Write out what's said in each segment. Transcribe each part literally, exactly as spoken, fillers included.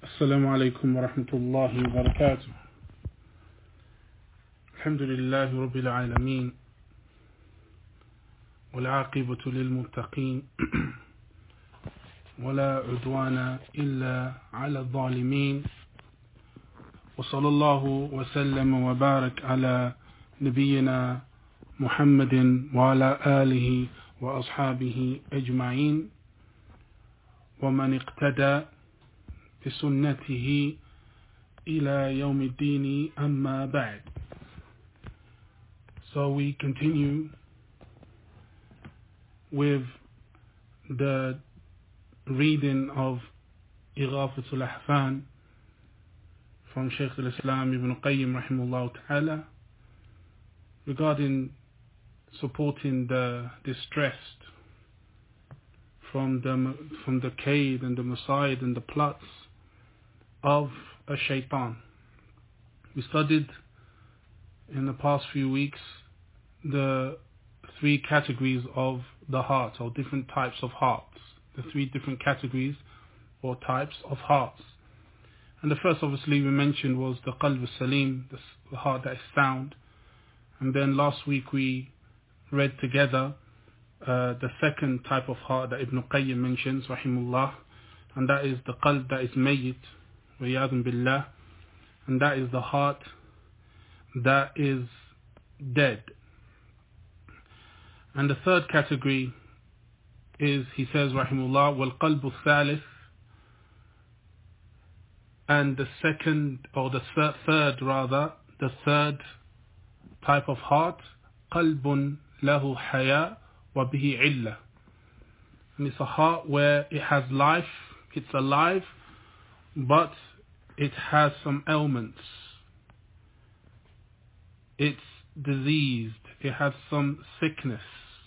السلام عليكم ورحمة الله وبركاته. الحمد لله رب العالمين والعاقبة للمتقين ولا عدوان إلا على الظالمين، وصلى الله وسلم وبارك على نبينا محمد وعلى آله وأصحابه أجمعين ومن اقتدى بسنته إلى يوم الدين أما بعد. So we continue with the reading of Ighafatul Ahfan from Shaykh al-Islam Ibn Qayyim rahimahullah ta'ala regarding supporting the distressed from the from the kaid and the masayid and the plots of a shaitan. We studied in the past few weeks the three categories of the heart, or different types of hearts, the three different categories or types of hearts. And the first, obviously, we mentioned was the qalb al-salim, the heart that is sound. And then last week we read together uh, the second type of heart that Ibn Qayyim mentions, rahimullah, and that is the qalb that is mayyit, wa'iyadun billah, and that is the heart that is dead. And the third category is, he says, rahimullah, wal qalbu thalith, and the second, or the third, third rather, the third type of heart, qalbun lahu haya wa bihi illa. And it's a heart where it has life, it's alive, but it has some ailments. It's diseased, it has some sickness.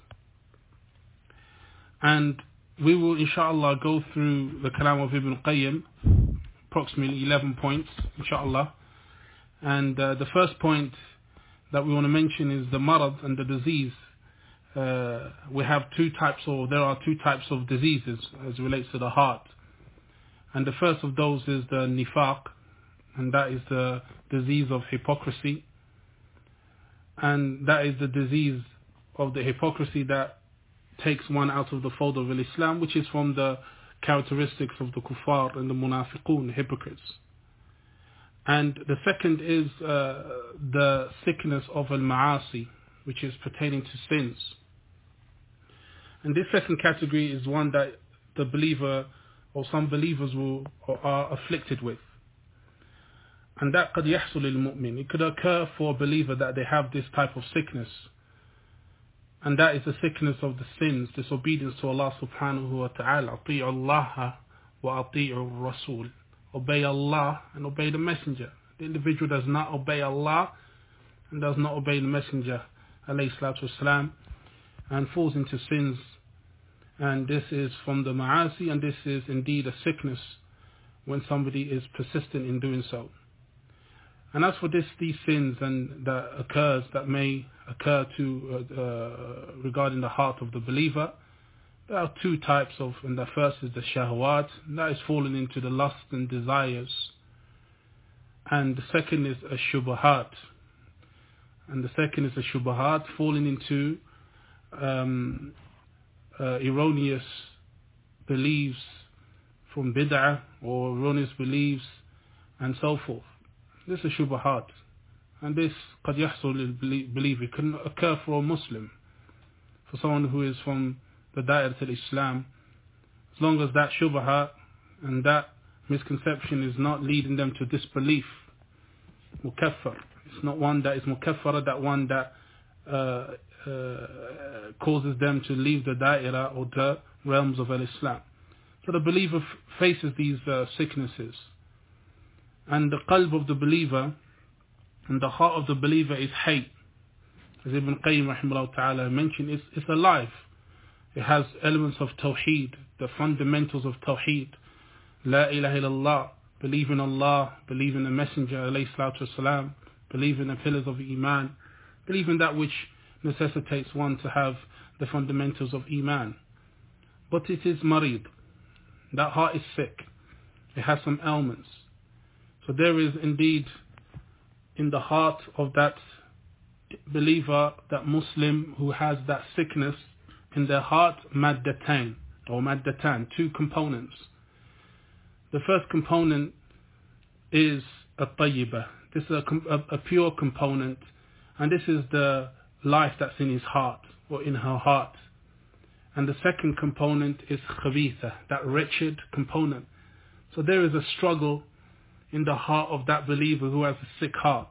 And we will inshallah go through the kalam of Ibn Qayyim, approximately eleven points, inshallah. And uh, the first point that we want to mention is the marad and the disease. Uh, we have two types, or there are two types of diseases as it relates to the heart. And the first of those is the nifaq, and that is the disease of hypocrisy. And that is the disease of the hypocrisy that takes one out of the fold of Islam, which is from the characteristics of the kuffar and the munafiqun, the hypocrites. And the second is uh, the sickness of al-ma'asi, which is pertaining to sins. And this second category is one that the believer or some believers will or are afflicted with. And that قد يحصل للمؤمن. It could occur for a believer that they have this type of sickness. And that is the sickness of the sins, disobedience to Allah subhanahu wa ta'ala. أطيعوا الله وأطيعوا الرسول. Obey Allah and obey the messenger. The individual does not obey Allah and does not obey the messenger, alayhi salatu wasalam, and falls into sins. And this is from the ma'asi, and this is indeed a sickness when somebody is persistent in doing so. And as for this, these sins and that occurs, that may occur to uh, uh, regarding the heart of the believer, there are two types of, and the first is the shahwat, and that is falling into the lust and desires. And the second is a shubahat, and the second is a shubahat, falling into um, uh, erroneous beliefs from bid'ah, or erroneous beliefs, and so forth. This is shubahat, and this قد يحصل للبeliever. It can occur for a Muslim, for someone who is from the Da'irah al-Islam, as long as that shubahat and that misconception is not leading them to disbelief, mukaffar. It's not one that is mukaffara, that one that uh, uh, causes them to leave the Da'irah or the realms of al-Islam. So the believer f- faces these uh, sicknesses. And the qalb of the believer and the heart of the believer is hayy. As Ibn Qayyim rahimahullah ta'ala mentioned, it's, it's alive. It has elements of tawheed, the fundamentals of tawheed. La ilaha illallah, believe in Allah, believe in the messenger alayhi salatu wasalam, believe in the pillars of iman, believe in that which necessitates one to have the fundamentals of iman. But it is marid. That heart is sick. It has some ailments. So there is indeed in the heart of that believer, that Muslim who has that sickness in their heart, maddatan or maddatan, two components. The first component is a tayyibah. This is a, a, a pure component, and this is the life that's in his heart or in her heart. And the second component is khabitha, that wretched component. So there is a struggle in the heart of that believer who has a sick heart.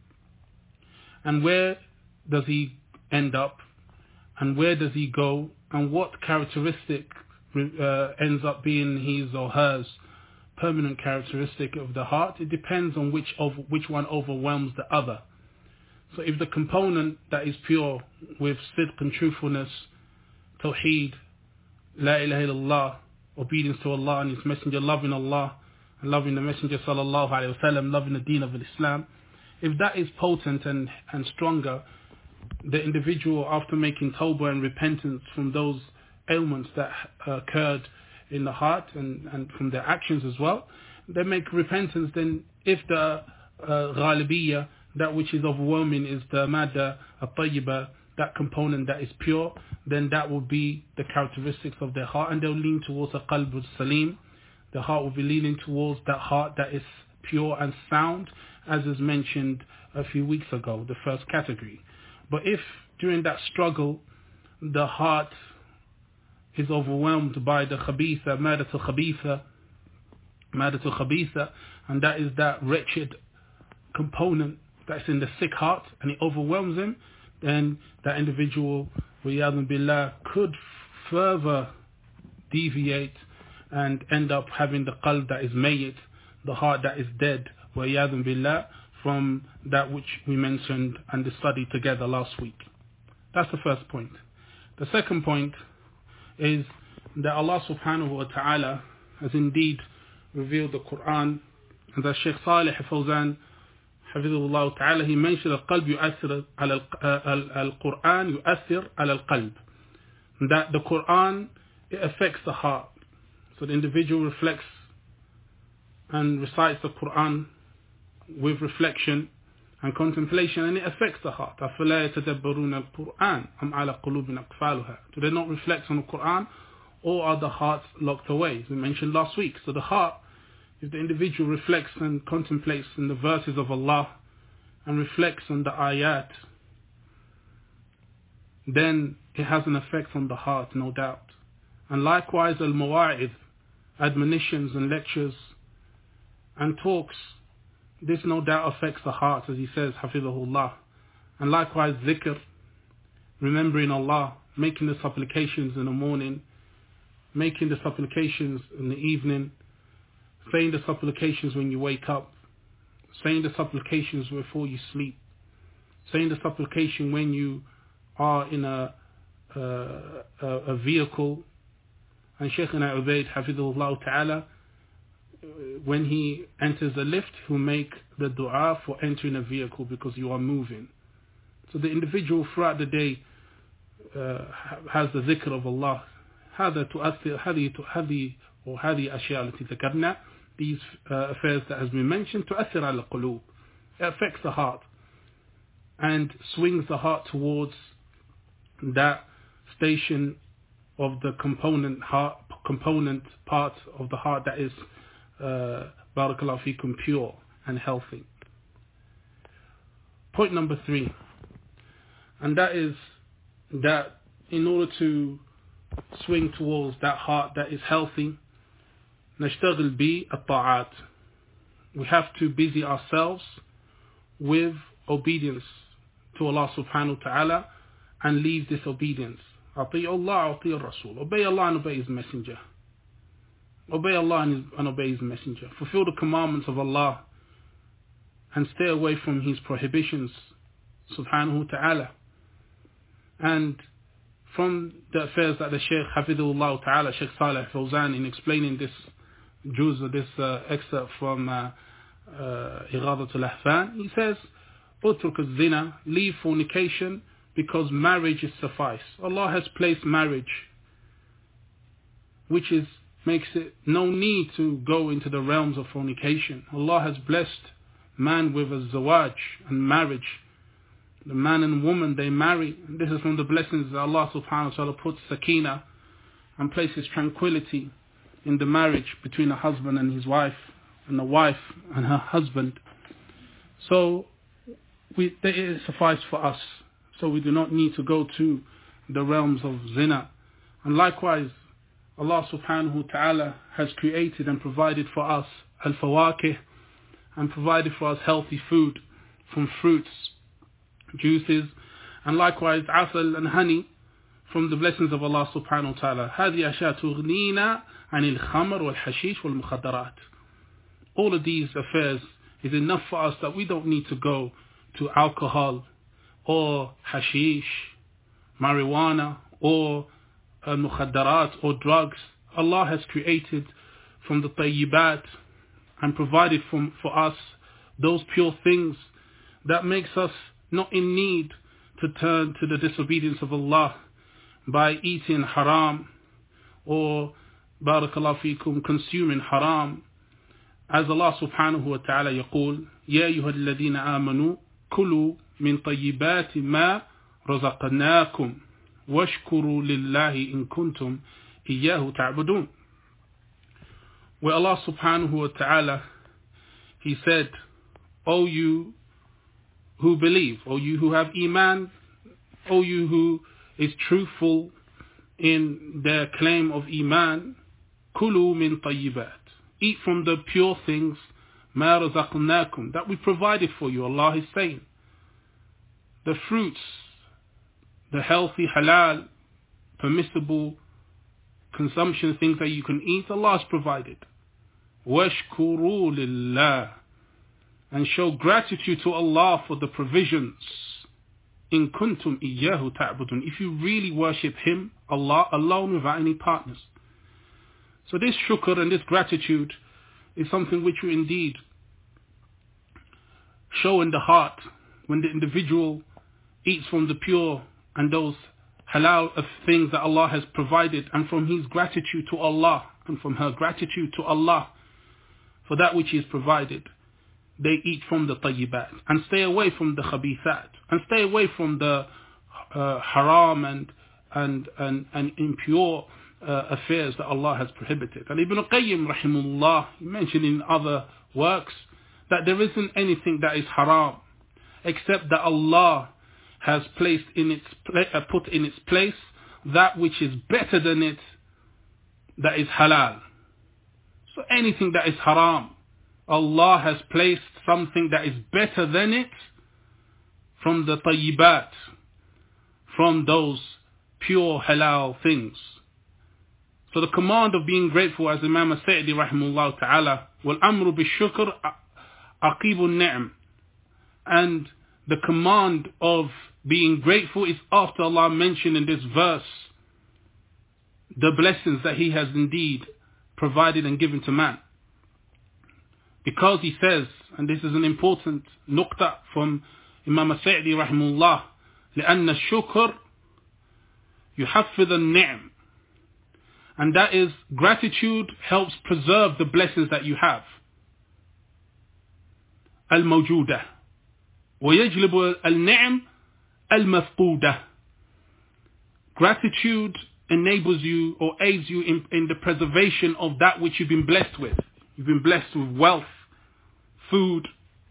And where does he end up? And where does he go? And what characteristic uh, ends up being his or hers permanent characteristic of the heart? It depends on which of which one overwhelms the other. So if the component that is pure with sidq and truthfulness, tawheed, la ilaha illallah, obedience to Allah and His Messenger, loving Allah and loving the Messenger sallallahu alaihi wasallam, loving the deen of Islam, if that is potent and, and stronger, the individual, after making tawbah and repentance from those ailments that uh, occurred in the heart and, and from their actions as well, they make repentance. Then if the uh, ghalibiyya, that which is overwhelming, is the madda at-tayyibah, that component that is pure, then that will be the characteristics of their heart, and they'll lean towards a qalb salim. The heart will be leaning towards that heart that is pure and sound, as is mentioned a few weeks ago, the first category. But if during that struggle the heart is overwhelmed by the khabitha, madatul khabitha, madatul khabitha, and that is that wretched component that's in the sick heart, and it overwhelms him, then that individual, wa'iyadun billah, could further deviate and end up having the qalb that is mayyit, the heart that is dead, wa'iyadun billah, from that which we mentioned and studied together last week. That's the first point. The second point is that Allah subhanahu wa ta'ala has indeed revealed the Quran, and that Shaykh Salih Fawzan Hafidhullah ta'ala, he mentioned القلب يؤثر على القرآن يؤثر على القلب, that the Quran, it affects the heart. So the individual reflects and recites the Quran with reflection and contemplation, and it affects the heart. أَفَلَا يَتَدَبَّرُونَ الْقُرْآنَ أَمْ عَلَى قُلُوبٍ أَقْفَالُهَا. Do they not reflect on the Quran, or are the hearts locked away? As we mentioned last week. So the heart, if the individual reflects and contemplates in the verses of Allah and reflects on the ayat, then it has an effect on the heart, no doubt. And likewise, al-mawa'id, admonitions and lectures and talks, this no doubt affects the heart, as he says, hafidhahullah. And likewise, zikr, remembering Allah, making the supplications in the morning, making the supplications in the evening, saying the supplications when you wake up, saying the supplications before you sleep, saying the supplication when you are in a uh, a, a vehicle. And Shaykhina Ubaid hafidhullah ta'ala, when he enters a lift, he'll make the dua for entering a vehicle because you are moving. So the individual throughout the day uh, has the dhikr of Allah. هذا تؤثر هذه هذه وهذه أشياء التي ذكرنا, these uh, affairs that has been mentioned, تؤثر على القلوب. It affects the heart and swings the heart towards that station of the component heart, component part of the heart that is uh, barakallahu feekum, pure and healthy. Point number three, and that is that in order to swing towards that heart that is healthy, نشتغل بالطاعات, we have to busy ourselves with obedience to Allah subhanahu wa ta'ala and leave disobedience. أطيع الله أطيع الرسول. Obey Allah and obey His Messenger. Obey Allah and, and obey His Messenger. Fulfill the commandments of Allah and stay away from His prohibitions subhanahu wa ta'ala. And from the affairs that the Shaykh Hafidhullah ta'ala, Shaykh Salih Fawzan, in explaining this juz, this uh, excerpt from uh, uh, Ighadatul Ahfan, he says, Utruk az-zina, leave fornication, because marriage is suffice. Allah has placed marriage, which is makes it no need to go into the realms of fornication. Allah has blessed man with a zawaj and marriage. The man and woman, they marry. This is from the blessings that Allah subhanahu wa ta'ala puts sakina and places tranquility in the marriage between a husband and his wife, and a wife and her husband. So we, it suffices for us. So we do not need to go to the realms of zina. And likewise, Allah subhanahu wa ta'ala has created and provided for us al-fawakih, and provided for us healthy food from fruits, juices, and likewise asal and honey from the blessings of Allah subhanahu wa ta'ala. هذه أشياء تغنينا عن الخمر والحشيش والمخدرات. All of these affairs is enough for us that we don't need to go to alcohol or hashish, marijuana, or uh, mukhaddarat, or drugs. Allah has created from the tayyibat and provided from, for us those pure things that makes us not in need to turn to the disobedience of Allah by eating haram or barakallahu fikum consuming haram. As Allah subhanahu wa ta'ala يقول يا أيها الذين آمنوا كلوا من طيبات ما رزقناكم واشكروا لله إن كنتم إياه تعبدون. Where Allah subhanahu wa ta'ala, He said, O you who believe, O you who have iman, O you who is truthful in their claim of iman, kulu min tayyibat, eat from the pure things, ma razaqnakum, that we provided for you. Allah is saying, the fruits, the healthy, halal, permissible consumption things that you can eat, Allah has provided. Washkuru lillah, and show gratitude to Allah for the provisions. In kuntum iyyahu ta'budun, if you really worship Him, Allah alone, without any partners. So this shukr and this gratitude is something which you indeed show in the heart when the individual eats from the pure and those halal of things that Allah has provided, and from his gratitude to Allah and from her gratitude to Allah for that which is provided. They eat from the tayyibat and stay away from the khabithat and stay away from the uh, haram and and and, and impure uh, affairs that Allah has prohibited. And Ibn Qayyim rahimullah, he mentioned in other works that there isn't anything that is haram except that Allah has placed in its uh, put in its place that which is better than it, that is halal. So anything that is haram, Allah has placed something that is better than it from the tayyibat, from those pure halal things. So the command of being grateful, as Imam As-Sa'di rahimahullah ta'ala, وَالْأَمْرُ بِالشُّكْرِ عَقِيبُ النِّعْمِ, and the command of being grateful is after Allah mentioned in this verse the blessings that He has indeed provided and given to man. Because He says, and this is an important nukta from Imam As-Sa'di rahimahullah, لأن الشكر يحفظ النعم, and that is, gratitude helps preserve the blessings that you have. الموجودة ويجلب النعم المفقودة. Gratitude enables you or aids you in, in the preservation of that which you've been blessed with. You've been blessed with wealth, food,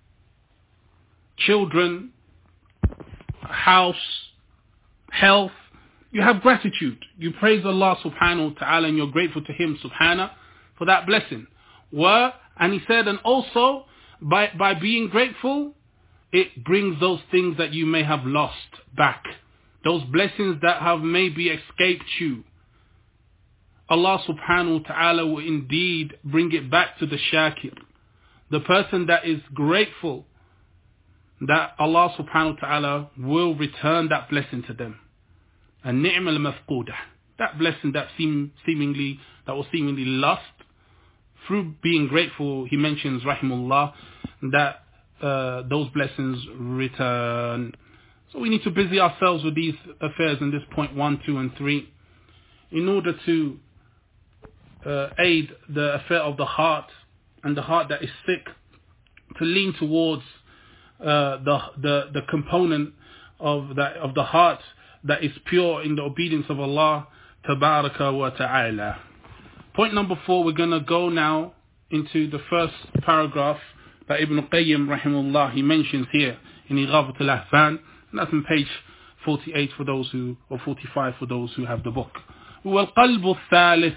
children, house, health. You have gratitude. You praise Allah subhanahu wa ta'ala and you're grateful to Him subhanahu for that blessing. Were, and He said, and also by, by being grateful, it brings those things that you may have lost back. Those blessings that have maybe escaped you. Allah subhanahu wa ta'ala will indeed bring it back to the shakir, the person that is grateful, that Allah subhanahu wa ta'ala will return that blessing to them. And ni'm al-mafqudah, that blessing that seem, seemingly, that was seemingly lost, through being grateful, he mentions rahimullah, that uh, those blessings return. So we need to busy ourselves with these affairs in this point one, two and three in order to uh, aid the affair of the heart and the heart that is sick, to lean towards uh, the, the the component of that of the heart that is pure in the obedience of Allah Tabaraka wa Ta'ala. Point number four, we're going to go now into the first paragraph that Ibn Qayyim rahimahullah he mentions here in Ighafatul Ahfan, and that's on page forty-eight for those who, or forty-five for those who have the book. وَالْقَلْبُ الثَّالِث,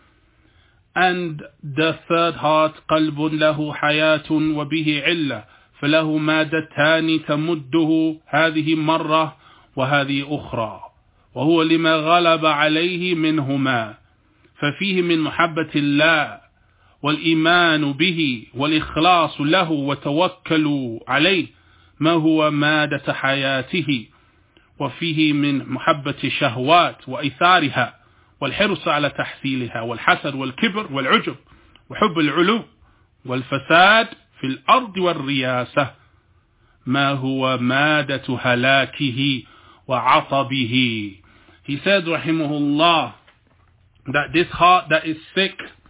and the third heart, قلب له حياة وبه علة فله مادتان تمده هذه مرة وهذه أخرى وهو لما غلب عليه منهما ففيه من محبة الله والإيمان به والإخلاص له وتوكل عليه ما هو مادة حياته، وفيه من محبة الشهوات وإثارها والحرص على تحصيلها والحسد والكبر والعجب وحب العلو والفساد في الأرض والرياسة ما هو مادة هلاكه وعصبه. He said rahimahullah that this heart that is sick,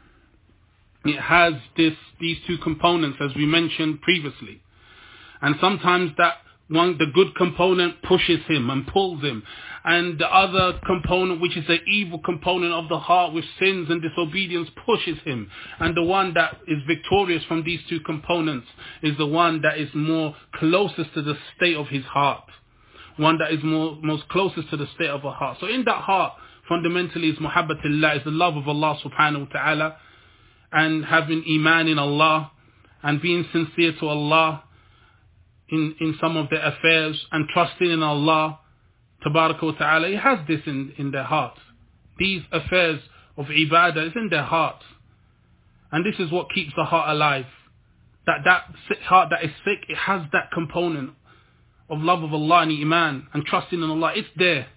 it has this these two components as we mentioned previously, and sometimes that one, the good component pushes him and pulls him, and the other component, which is the evil component of the heart with sins and disobedience, pushes him. And the one that is victorious from these two components is the one that is more closest to the state of his heart, one that is more most closest to the state of a heart. So in that heart, fundamentally is muhabbatillah, is the love of Allah subhanahu wa ta'ala, and having iman in Allah and being sincere to Allah in, in some of their affairs and trusting in Allah tabaraka wa ta'ala. He has this in, in their hearts. These affairs of ibadah is in their hearts. And this is what keeps the heart alive. That that sick heart that is sick, it has that component of love of Allah and iman and trusting in Allah. It's there.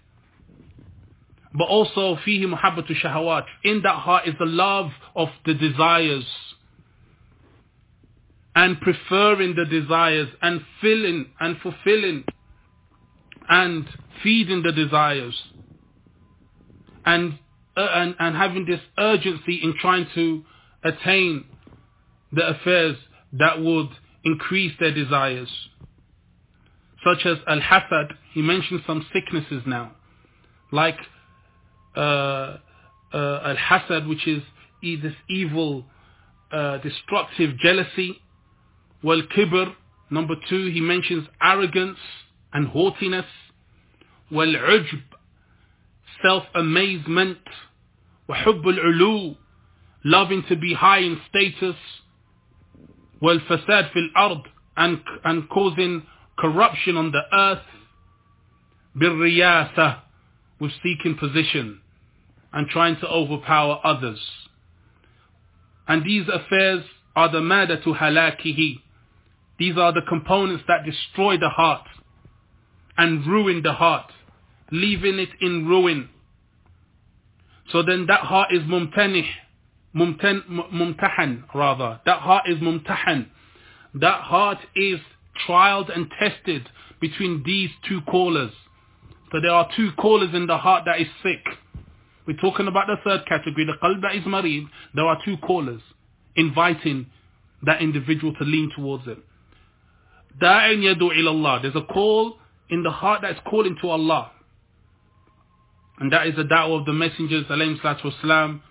But also fihi muhabbatu shahawat. In that heart is the love of the desires, and preferring the desires and filling and fulfilling and feeding the desires, and, uh, and and having this urgency in trying to attain the affairs that would increase their desires, such as al-hasad. He mentions some sicknesses now, like uh, uh, al-hasad, which is this evil, uh, destructive jealousy. Wal-kibr, number two, he mentions arrogance and haughtiness. Wal-ujb, self-amazement. Wa-hubb al-ulu, loving to be high in status. Wal-fasad fil ard, and and causing corruption on the earth. Bir-riyasa, with seeking position and trying to overpower others. And these affairs are the madatu halakihi. These are the components that destroy the heart and ruin the heart, leaving it in ruin. So then that heart is mumtanih, mumtan, mumtahan rather. That heart is mumtahan. That heart is trialed and tested between these two callers. So there are two callers in the heart that is sick. We're talking about the third category, the qalb that is marid. There are two callers inviting that individual to lean towards it. Da'in yadu ila Allah. There's a call in the heart that's calling to Allah. And that is the da'wah of the messengers, alayhi salatu wasalam.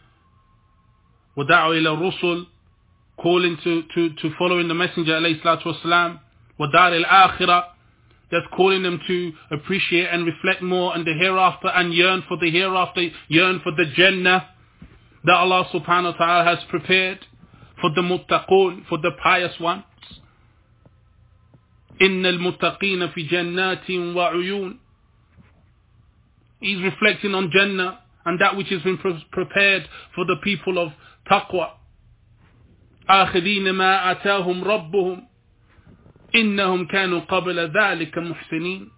Wa da'u ila rusul, calling to, to, to following the messenger, alayhi salatu wasalam. Wa dar al-akhirah, that's calling them to appreciate and reflect more on the hereafter and yearn for the hereafter, yearn for the Jannah that Allah subhanahu wa ta'ala has prepared for the muttaqun, for the pious ones. Inna al-muttaqina fi jannatin wa uyun. He's reflecting on Jannah and that which has been pre- prepared for the people of taqwa. آخذين ما آتاهم ربهم إنهم كانوا قبل ذلك محسنين.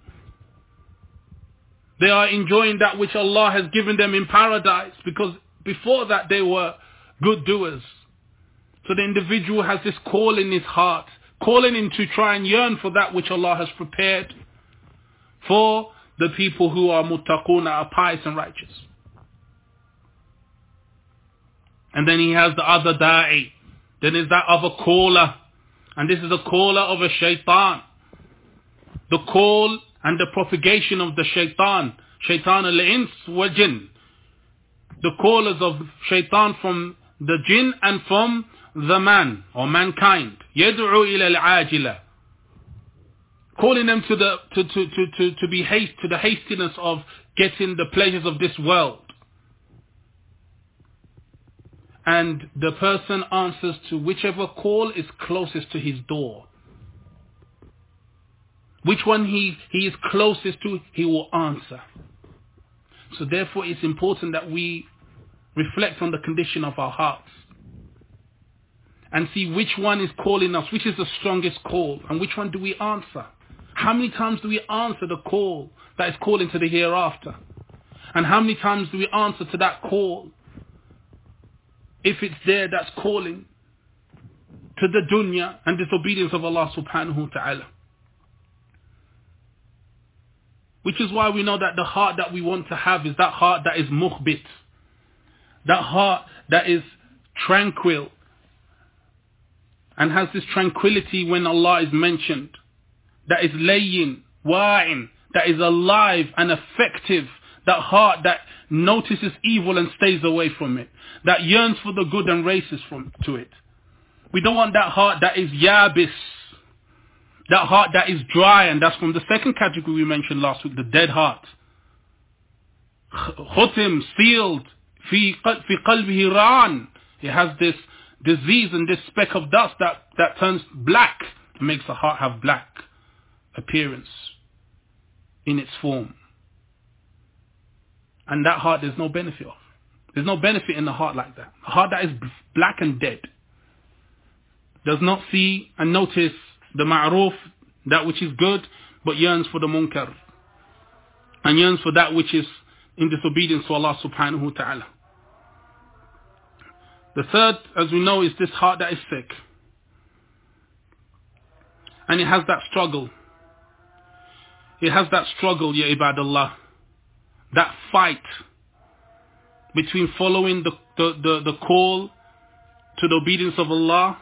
They are enjoying that which Allah has given them in paradise, because before that they were good doers. So the individual has this call in his heart, calling him to try and yearn for that which Allah has prepared for the people who are muttaquna, are pious and righteous. And then he has the other da'i. Then there's that other caller. And this is the caller of a shaitan. The call and the propagation of the shaitan. Shaitan al-ins wa jinn. The callers of shaitan from the jinn and from the man or mankind. Yad'u ila al-ajila. Calling them to the to to to to, to be haste to the hastiness of getting the pleasures of this world. And the person answers to whichever call is closest to his door. Which one he, he is closest to, he will answer. So therefore it's important that we reflect on the condition of our hearts. And see which one is calling us, which is the strongest call, and which one do we answer. How many times do we answer the call that is calling to the hereafter? And how many times do we answer to that call, if it's there, that's calling to the dunya and disobedience of Allah subhanahu wa ta'ala? Which is why we know that the heart that we want to have is that heart that is mukhbit. That heart that is tranquil and has this tranquility when Allah is mentioned. That is layyin, wa'in, that is alive and effective. That heart that notices evil and stays away from it. That yearns for the good and races from to it. We don't want that heart that is yabis. That heart that is dry, and that's from the second category we mentioned last week, the dead heart. Khutim, sealed, fi qalbihi ra'an. It has this disease and this speck of dust that, that turns black. It makes the heart have black appearance in its form. And that heart there's no benefit of. There's no benefit in the heart like that. A heart that is black and dead does not see and notice the ma'ruf, that which is good, but yearns for the munkar. And yearns for that which is in disobedience to Allah subhanahu wa ta'ala. The third, as we know, is this heart that is sick. And it has that struggle. It has that struggle, ya ibadallah. That fight between following the, the, the, the call to the obedience of Allah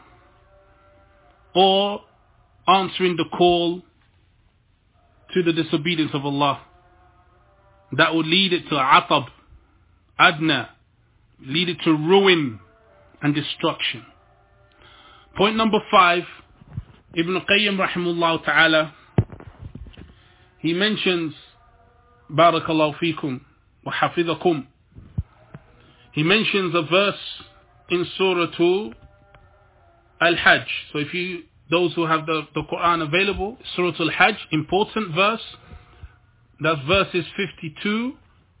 or answering the call to the disobedience of Allah. That would lead it to atab, adna, lead it to ruin and destruction. Point number five, Ibn Qayyim rahimahullah ta'ala, he mentions, Barakallahu feekum wa hafidhakum. He mentions a verse in Surah Al-Hajj. So if you, those who have the, the Quran available, Surah Al-Hajj, important verse. That's verses fifty-two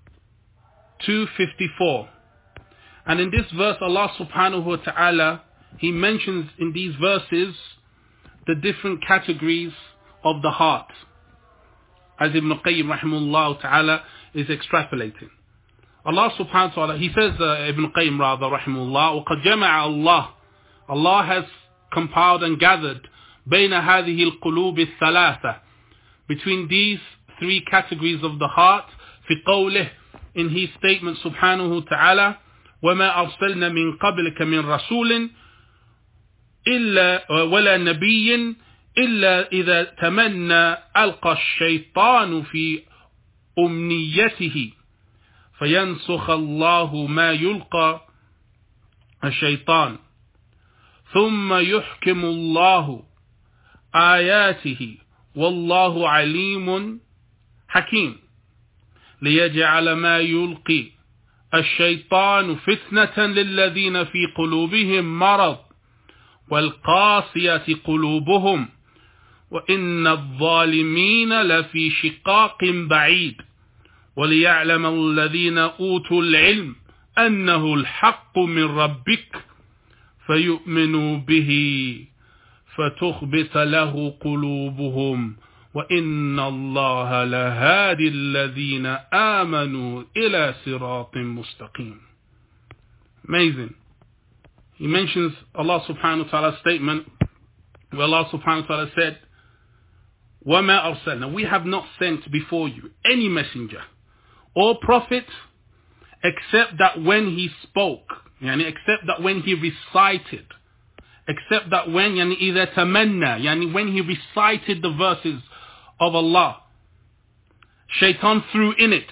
to fifty-four. And in this verse, Allah subhanahu wa ta'ala, He mentions in these verses the different categories of the heart, as Ibn Qayyim rahimahullah ta'ala is extrapolating. Allah subhanahu wa ta'ala, he says, uh, Ibn Qayyim rather rahimahullah, وَقَدْ جَمَعَ اللَّهُ, Allah has compiled and gathered بَيْنَ هَذِهِ الْقُلُوبِ الثَّلَاثَةِ, between these three categories of the heart, في قوله, in his statement subhanahu wa ta'ala, وَمَا أَرْسَلْنَا مِن قَبْلِكَ مِن رَسُولٍ إِلَّا وَلَا نَبِيٍّ إِلَّا إِذَا تَمَنَّى أَلْقَى الشَّيْطَانُ فِي أُمْنِيَّتِهِ فَيَنْسُخَ اللَّهُ مَا يُلْقَى الشَّيْطَانُ ثُمَّ يُحْكِمُ اللَّهُ آيَاتِهِ وَاللَّهُ عَلِيمٌ حَكِيمٌ لِيَجْعَلَ مَا يُلْقِي الشَّيْطَانُ فِتْنَةً لِلَّذِينَ فِي قُلُوبِهِم مَرَضٌ وَالْقَاسِيَةِ قُلُوبُهُمْ وَإِنَّ الظَّالِمِينَ لَفِي شِقَاقٍ بَعِيدٍ وَلِيَعْلَمَ الَّذِينَ أُوتُوا الْعِلْمَ أَنَّهُ الْحَقُّ مِنْ رَبِّكَ فَيُؤْمِنُوا بِهِ فَتُخْبِتَ لَهُ قُلُوبُهُمْ وَإِنَّ اللَّهَ لَهَادِ الَّذِينَ آمَنُوا إِلَى صِرَاطٍ مُسْتَقِيمٍ. Amazing. He mentions Allah subhanahu wa ta'ala's statement where Allah subhanahu wa ta'ala said, وَمَا أَرْسَلْنَا, we have not sent before you any messenger or prophet except that when he spoke, Yani except that when he recited, except that when, yani إِذَا تَمَنَّى, yani when he recited the verses of Allah, Shaitan threw in it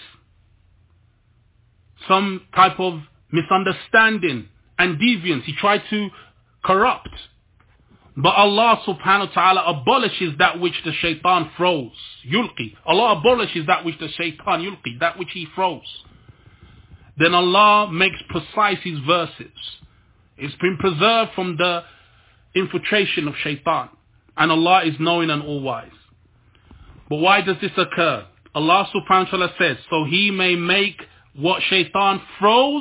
some type of misunderstanding and deviance. He tried to corrupt. But Allah subhanahu wa ta'ala abolishes that which the shaitan throws. Yulqi. Allah abolishes that which the shaitan yulqi, that which he throws. Then Allah makes precise his verses. It's been preserved from the infiltration of shaitan. And Allah is knowing and all wise. But why does this occur? Allah subhanahu wa ta'ala says, so he may make what shaitan throws,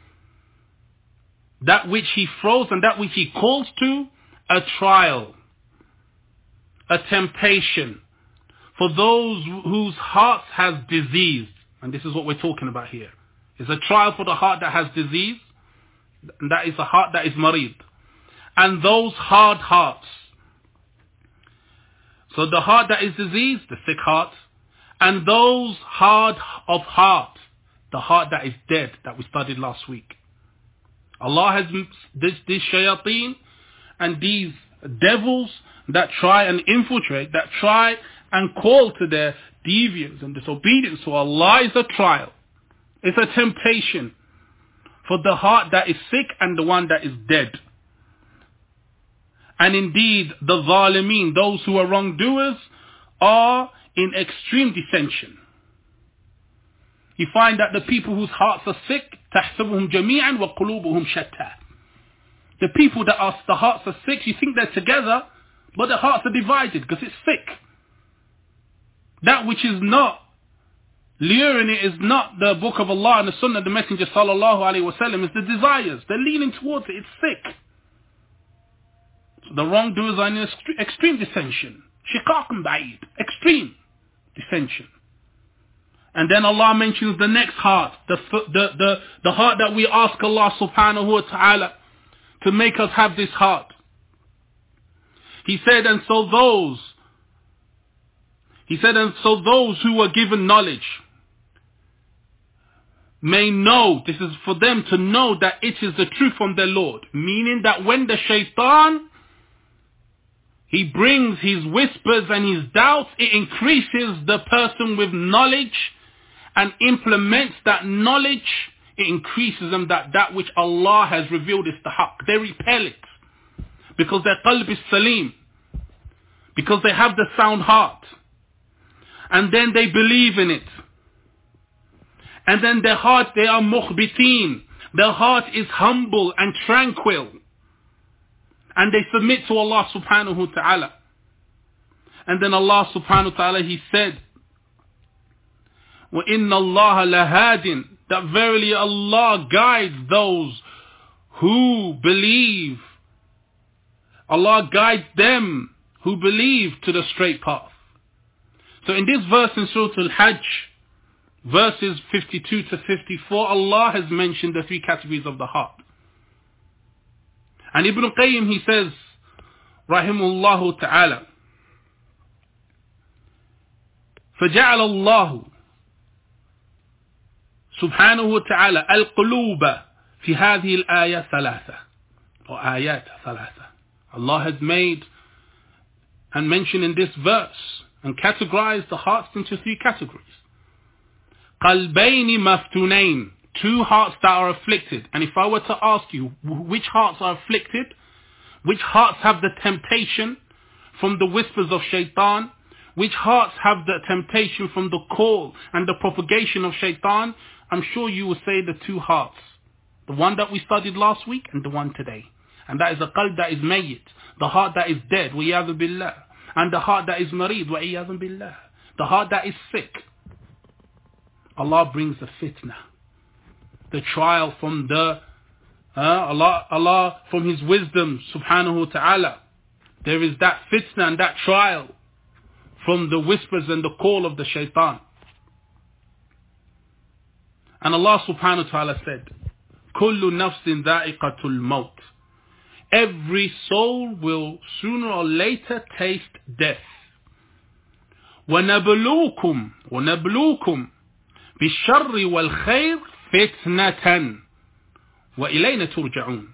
that which he throws and that which he calls to, a trial, a temptation for those whose hearts has disease. And this is what we're talking about here. It's a trial for the heart that has disease, and that is a heart that is marid. And those hard hearts. So the heart that is diseased, the sick heart, and those hard of heart, the heart that is dead, that we studied last week. Allah has this, this shayateen and these devils that try and infiltrate, that try and call to their deviance and disobedience to Allah is a trial. It's a temptation for the heart that is sick and the one that is dead. And indeed, the zalimeen, those who are wrongdoers, are in extreme dissension. You find that the people whose hearts are sick, تَحْسَبُهُمْ جَمِيعًا وَقُلُوبُهُمْ شَتَّى. The people that are, the hearts are sick, you think they're together, but the hearts are divided because it's sick. That which is not luring it is not the book of Allah and the Sunnah of the Messenger sallallahu alaihi wasallam. It's the desires. They're leaning towards it. It's sick. So the wrongdoers are in extre- extreme dissension. Shiqaq ba'id. Extreme dissension. And then Allah mentions the next heart, the, the, the, the heart that we ask Allah subhanahu wa ta'ala to make us have this heart. He said, and so those, he said, and so those who were given knowledge may know, this is for them to know that it is the truth from their Lord. Meaning that when the shaitan, he brings his whispers and his doubts, it increases the person with knowledge and implements that knowledge. It increases them that that which Allah has revealed is the haqq. They repel it because their qalb is salim, because they have the sound heart, and then they believe in it, and then their heart, they are mukhbitin, their heart is humble and tranquil, and they submit to Allah subhanahu wa ta'ala. And then Allah subhanahu wa ta'ala, he said, وَإِنَّ اللَّهَ لَهَادٍ, that verily Allah guides those who believe. Allah guides them who believe to the straight path. So in this verse in Surah Al-Hajj, verses fifty-two to fifty-four, Allah has mentioned the three categories of the heart. And Ibn Qayyim, he says, rahimahullah ta'ala, فَجَعَلَ اللَّهُ سبحانه وتعالى القلوب في هذه الآية ثلاثة or آيات ثلاثة. Allah has made and mentioned in this verse and categorized the hearts into three categories. قلبين مفتونين, two hearts that are afflicted. And if I were to ask you which hearts are afflicted, which hearts have the temptation from the whispers of shaitan, which hearts have the temptation from the call and the propagation of shaitan, I'm sure you will say the two hearts. The one that we studied last week and the one today. And that is the qalb that is mayyit, the heart that is dead, وَإِيَاذُ بِاللَّهِ, and the heart that is marid, وَإِيَاذُ بِاللَّهِ, the heart that is sick. Allah brings the fitna, the trial from the, uh, Allah, Allah from His wisdom, subhanahu wa ta'ala. There is that fitna and that trial from the whispers and the call of the shaitan. And Allah subhanahu wa ta'ala said, كُلُّ نَفْسٍ ذَائِقَةُ الْمَوْتِ, every soul will sooner or later taste death. وَنَبْلُوكُمْ وَنَبْلُوكُمْ بِالشَّرِّ وَالْخَيْرِ فِتْنَةً, وَإِلَيْنَا تُرْجَعُونَ.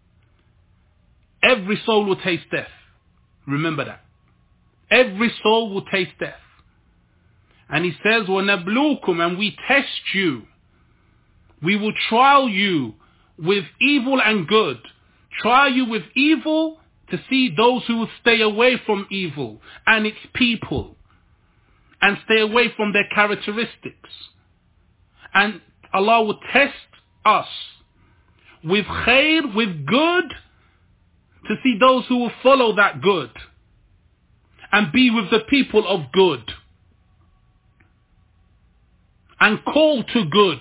Every soul will taste death. Remember that. Every soul will taste death. And he says, وَنَبْلُوكُمْ, and we test you. We will trial you with evil and good. Try you with evil to see those who will stay away from evil and its people and stay away from their characteristics. And Allah will test us with khair, with good, to see those who will follow that good and be with the people of good and call to good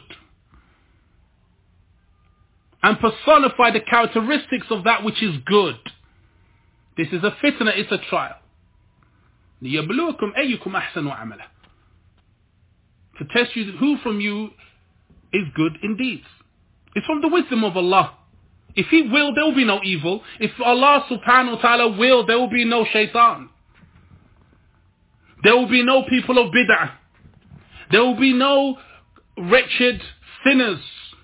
and personify the characteristics of that which is good. This is a fitna, it's a trial. لِيَبْلُوكُمْ أَيُّكُمْ أَحْسَنُ عَمَلًا. To test you who from you is good in deeds. It's from the wisdom of Allah. If He will, there will be no evil. If Allah subhanahu wa ta'ala will, there will be no shaitan. There will be no people of bid'ah. There will be no wretched sinners.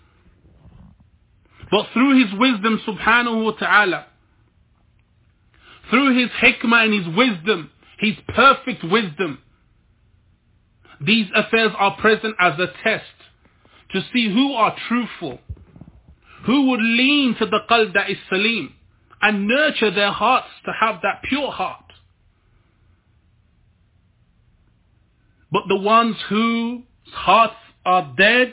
But through His wisdom subhanahu wa ta'ala, through His hikmah and His wisdom, His perfect wisdom, these affairs are present as a test to see who are truthful, who would lean to the qalb that is salim and nurture their hearts to have that pure heart. But the ones whose hearts are dead,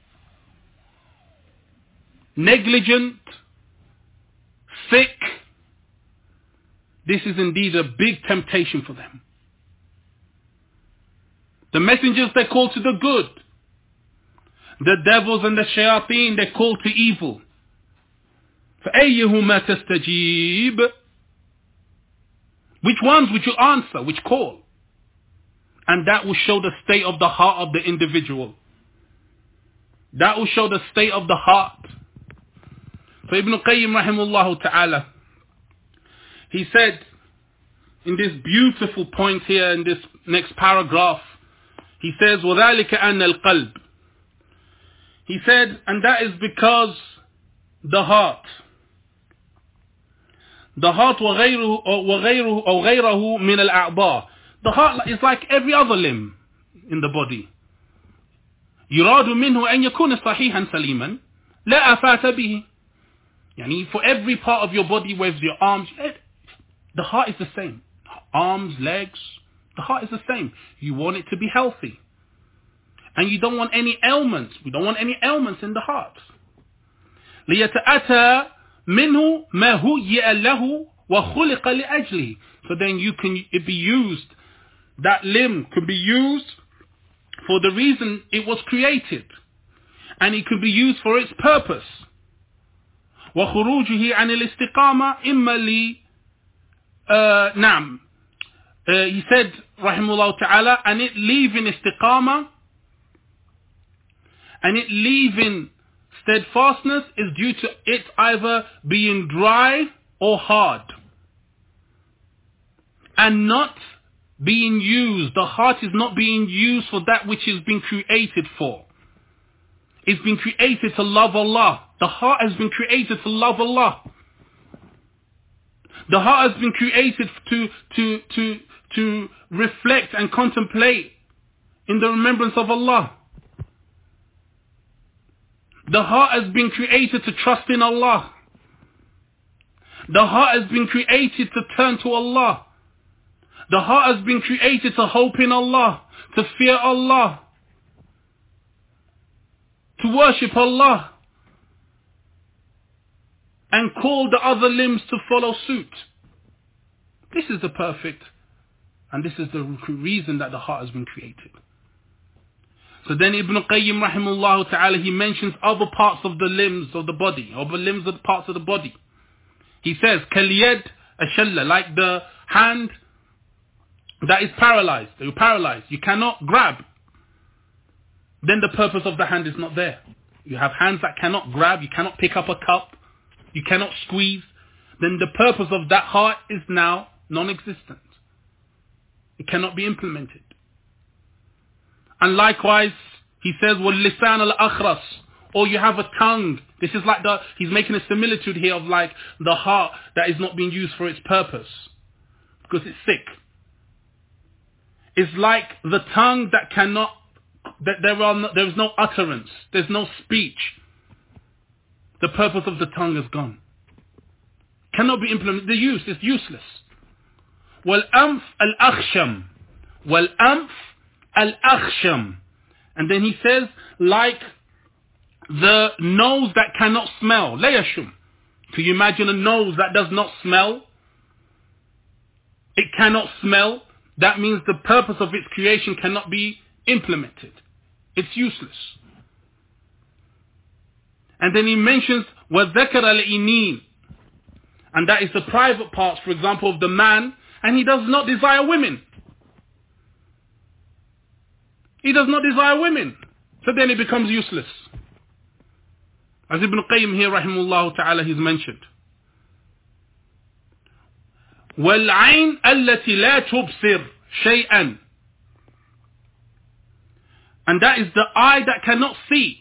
negligent, sick, this is indeed a big temptation for them. The messengers, they call to the good. The devils and the shayateen, they call to evil. فَأَيِّهُمَا تَسْتَجِيبُ. Which ones would you answer? Which call? And that will show the state of the heart of the individual. That will show the state of the heart. So Ibn Qayyim rahimahullah ta'ala, he said in this beautiful point here in this next paragraph, he says, وَذَلِكَ أَنَّ الْقَلْبِ. He said, and that is because the heart, the heart وَغَيْرُهُ وَغَيْرُهُ أو غَيْرَهُ مِنَ الْأَعْضَاءِ. The heart is like every other limb in the body. يراد منه أن يكون صحيحا سليما لا آفات به. يعني for every part of your body, whether your arms, the heart is the same. Arms, legs, the heart is the same. You want it to be healthy. And you don't want any ailments. We don't want any ailments in the heart. ليتأتى منه ما هُيِّئَ له وخلق لأجله. So then you can, it be used, that limb could be used for the reason it was created. And it could be used for its purpose. وخروجه عن الاستقامة إما لي uh, نعم. Uh, he said, rahimahullah ta'ala, and it leaving istiqamah, and it leaving steadfastness is due to it either being dry or hard. And not being used. The heart is not being used for that which it's been created for. It's been created to love Allah. The heart has been created to love Allah. The heart has been created to, to, to, to reflect and contemplate in the remembrance of Allah. The heart has been created to trust in Allah. The heart has been created to turn to Allah. The heart has been created to hope in Allah, to fear Allah, to worship Allah, and call the other limbs to follow suit. This is the perfect, and this is the reason that the heart has been created. So then Ibn Qayyim rahimahullah ta'ala, he mentions other parts of the limbs of the body, other limbs of the parts of the body. He says, كَالْيَدْ أَشَلَّ, like the hand that is paralyzed. You're paralyzed. You cannot grab. Then the purpose of the hand is not there. You have hands that cannot grab. You cannot pick up a cup. You cannot squeeze. Then the purpose of that heart is now non-existent. It cannot be implemented. And likewise, he says, وَاللِّسَانَ الْأَخْرَسِ Or you have a tongue. This is like the, he's making a similitude here of like the heart that is not being used for its purpose because it's sick. It's like the tongue that cannot, that there are no, there is no utterance. There's no speech. The purpose of the tongue is gone. Cannot be implemented. The use is useless. وَالْأَنْفِ الْأَخْشَمِ وَالْأَنْفِ الْأَخْشَمِ. And then he says, like the nose that cannot smell. لَيَشُمْ. Can you imagine a nose that does not smell? It cannot smell. That means the purpose of its creation cannot be implemented. It's useless. And then he mentions وَذَكَرَ الْإِنِينَ. And that is the private parts, for example, of the man, and he does not desire women. He does not desire women. So then it becomes useless. As Ibn Qayyim here, rahimahullah ta'ala, he's mentioned. وَالْعَيْنِ الَّتِي لَا تُبْصِرْ شَيْئًا. And that is the eye that cannot see.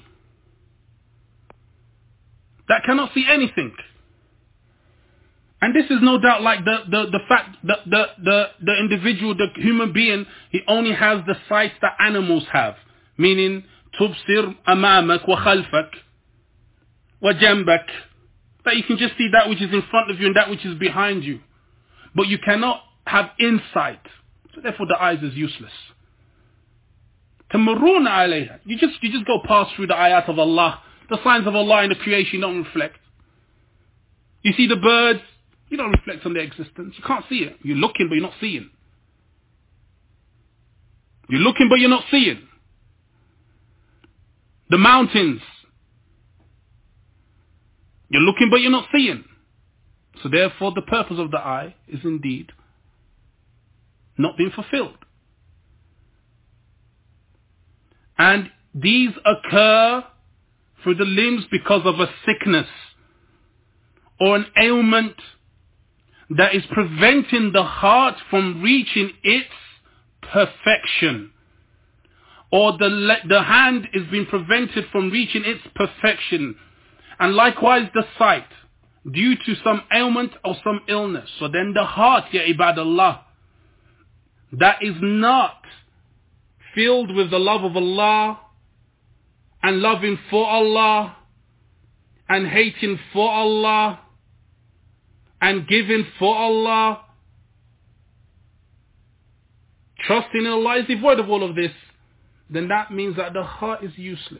That cannot see anything. And this is no doubt like the, the, the fact that the, the, the individual, the human being, he only has the sight that animals have. Meaning, تُبْصِرْ أَمَامَكْ وَخَلْفَكْ وَجَنْبَكْ. That you can just see that which is in front of you and that which is behind you. But you cannot have insight. So therefore the eyes is useless. تَمُرُّونَ عَلَيْهَا. You just, you just go past through the ayat of Allah. The signs of Allah in the creation, you don't reflect. You see the birds, you don't reflect on their existence. You can't see it. You're looking, but you're not seeing. You're looking, but you're not seeing. The mountains. You're looking, but you're not seeing. So therefore, the purpose of the eye is indeed not being fulfilled. And these occur through the limbs because of a sickness or an ailment that is preventing the heart from reaching its perfection, or the le- the hand is being prevented from reaching its perfection, and likewise the sight due to some ailment or some illness. So then the heart, ya ibadallah, that is not filled with the love of Allah and loving for Allah and hating for Allah and giving for Allah, trusting in Allah, is devoid of all of this, then that means that the heart is useless.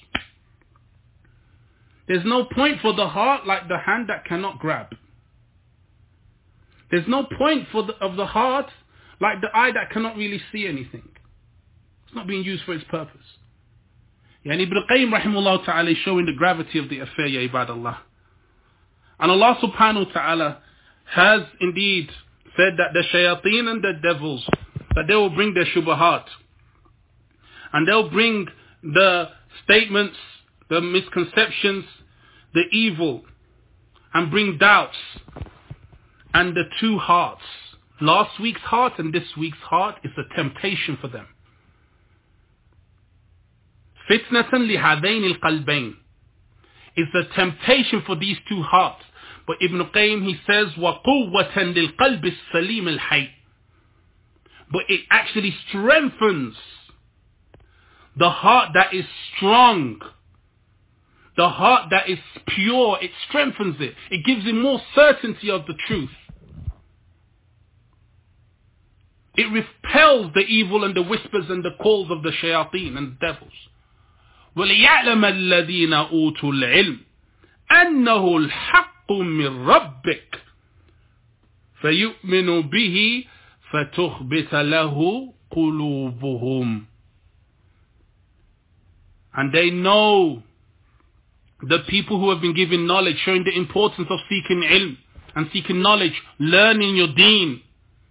There's no point for the heart like the hand that cannot grab. There's no point for the, of the heart like the eye that cannot really see anything. It's not being used for its purpose. Yani Ibn Qayyim rahimahullah ta'ala is showing the gravity of the affair, ya ibadallah. And Allah subhanahu wa ta'ala has indeed said that the shayateen and the devils, that they will bring their shubahat. And they'll bring the statements, the misconceptions, the evil, and bring doubts. And the two hearts, last week's heart and this week's heart, is a temptation for them. فِتْنَةً لِهَذَيْنِ الْقَلْبَيْنِ. It's a temptation for these two hearts. But Ibn Qayyim, he says, وَقُوَّةً لِلْقَلْبِ السَّلِيمِ الْحَيِّ. But it actually strengthens the heart that is strong. The heart that is pure, it strengthens it. It gives it more certainty of the truth. It repels the evil and the whispers and the calls of the shayateen and the devils. وَلِيَعْلَمَ الَّذِينَ أُوتُوا الْعِلْمِ أَنَّهُ الْحَقُّ مِنْ رَبِّكَ فَيُؤْمِنُوا بِهِ فَتُخْبِتَ لَهُ قُلُوبُهُمْ. And they know, the people who have been given knowledge, showing the importance of seeking ilm and seeking knowledge, learning your deen.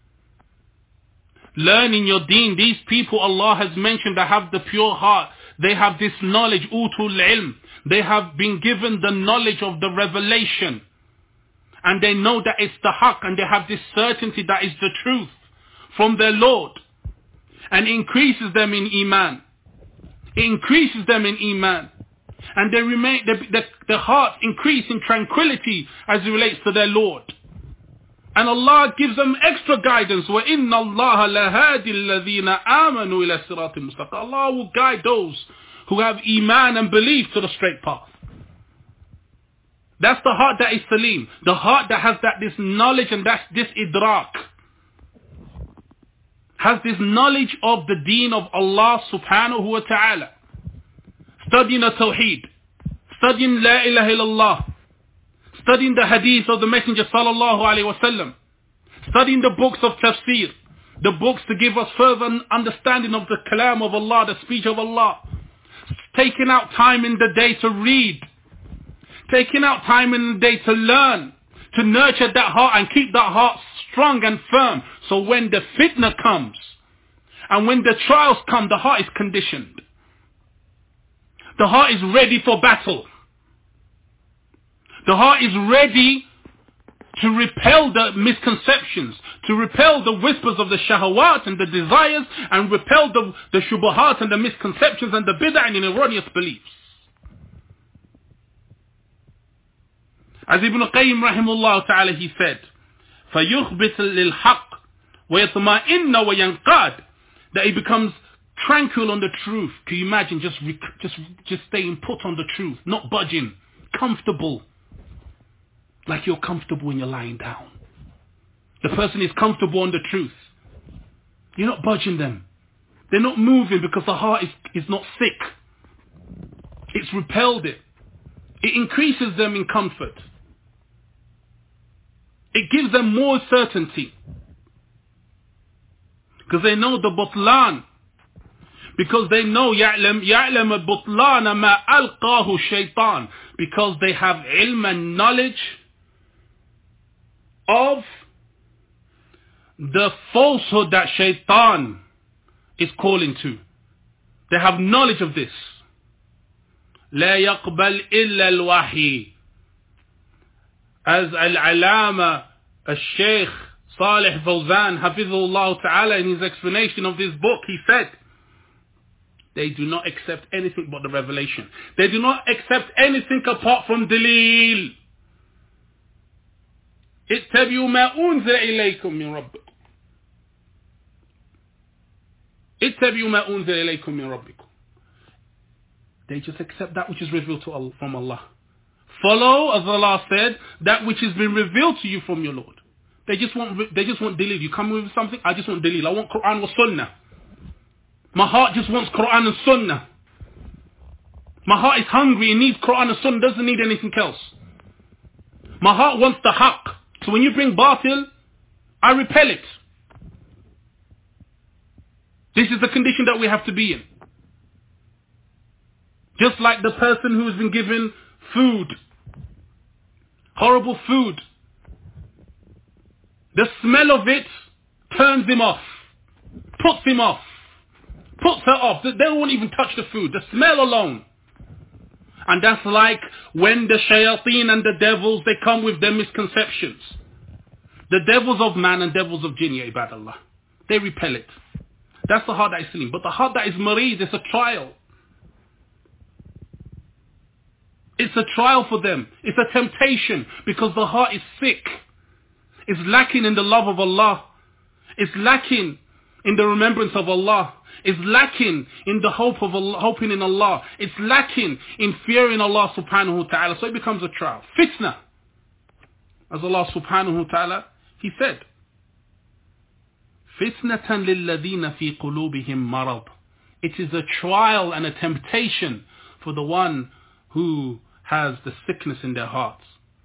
Learning your deen. These people Allah has mentioned that have the pure heart. They have this knowledge, utul ilm. They have been given the knowledge of the revelation. And they know that it's the haqq, and they have this certainty that is the truth from their Lord. And it increases them in iman. It increases them in iman. And they remain, the, the, the hearts increase in tranquility as it relates to their Lord. And Allah gives them extra guidance. وَإِنَّ اللَّهَ لَهَادِ الَّذِينَ آمَنُوا إِلَى الصِّرَاطِ الْمُسْتَقِيمِ. Allah will guide those who have iman and belief to the straight path. That's the heart that is salim. The heart that has that this knowledge and that's this idrak. Has this knowledge of the deen of Allah subhanahu wa ta'ala. Studying the Tawheed. Studying La ilaha illallah. Studying the hadith of the Messenger sallallahu alayhi wa sallam. Studying the books of tafsir. The books to give us further understanding of the kalam of Allah, the speech of Allah. Taking out time in the day to read. Taking out time in the day to learn. To nurture that heart and keep that heart strong and firm. So when the fitna comes and when the trials come, the heart is conditioned. The heart is ready for battle. The heart is ready to repel the misconceptions, to repel the whispers of the shahawat and the desires, and repel the, the shubuhat and the misconceptions and the bid'ah and erroneous beliefs. As Ibn Qayyim rahimahullah ta'ala, he said, فَيُخْبِتْ لِلْحَقِّ وَيَطْمَئِنَّ وَيَنْقَادْ, that he becomes tranquil on the truth. Can you imagine just, just, just staying put on the truth, not budging, comfortable. Like you're comfortable when you're lying down. The person is comfortable on the truth. You're not budging them. They're not moving because the heart is, is not sick. It's repelled it. It increases them in comfort. It gives them more certainty. Because they know the butlan. Because they know يعلم يعلم البطلان ما ألقاه الشيطان. Because they have ilm and knowledge of the falsehood that shaitan is calling to. They have knowledge of this. لا يقبل إلا الوحي. As Al-Alama Al-Sheikh Salih Fawzan Hafizahullah Ta'ala, in his explanation of this book, he said, they do not accept anything but the revelation. They do not accept anything apart from dalil. اتبعوا ما أنزل إليكم من ربكم. اتبعوا ما أنزل إليكم من ربكم. They just accept that which is revealed to Allah, from Allah. Follow, as Allah said, that which has been revealed to you from your Lord. They just want, they just want dalil. You come with something, I just want dalil. I want Quran or Sunnah. My heart just wants Quran and Sunnah. My heart is hungry, it needs Quran and Sunnah, doesn't need anything else. My heart wants the haqq. So when you bring batil, I repel it. This is the condition that we have to be in. Just like the person who has been given food, horrible food. The smell of it turns him off, puts him off, puts her off. They won't even touch the food, the smell alone. And that's like when the shayateen and the devils, they come with their misconceptions. The devils of man and devils of jinn, ya ibadallah. They repel it. That's the heart that is salim. But the heart that is marid, it's a trial. It's a trial for them. It's a temptation because the heart is sick. It's lacking in the love of Allah. It's lacking in the remembrance of Allah. It's lacking in the hope of Allah, hoping in Allah. It's lacking in fearing Allah subhanahu wa ta'ala. So it becomes a trial. Fitna. As Allah subhanahu wa ta'ala, He said, فِتْنَةً لِلَّذِينَ فِي قُلُوبِهِمْ مَرَضٍ. It is a trial and a temptation for the one who has the sickness in their hearts.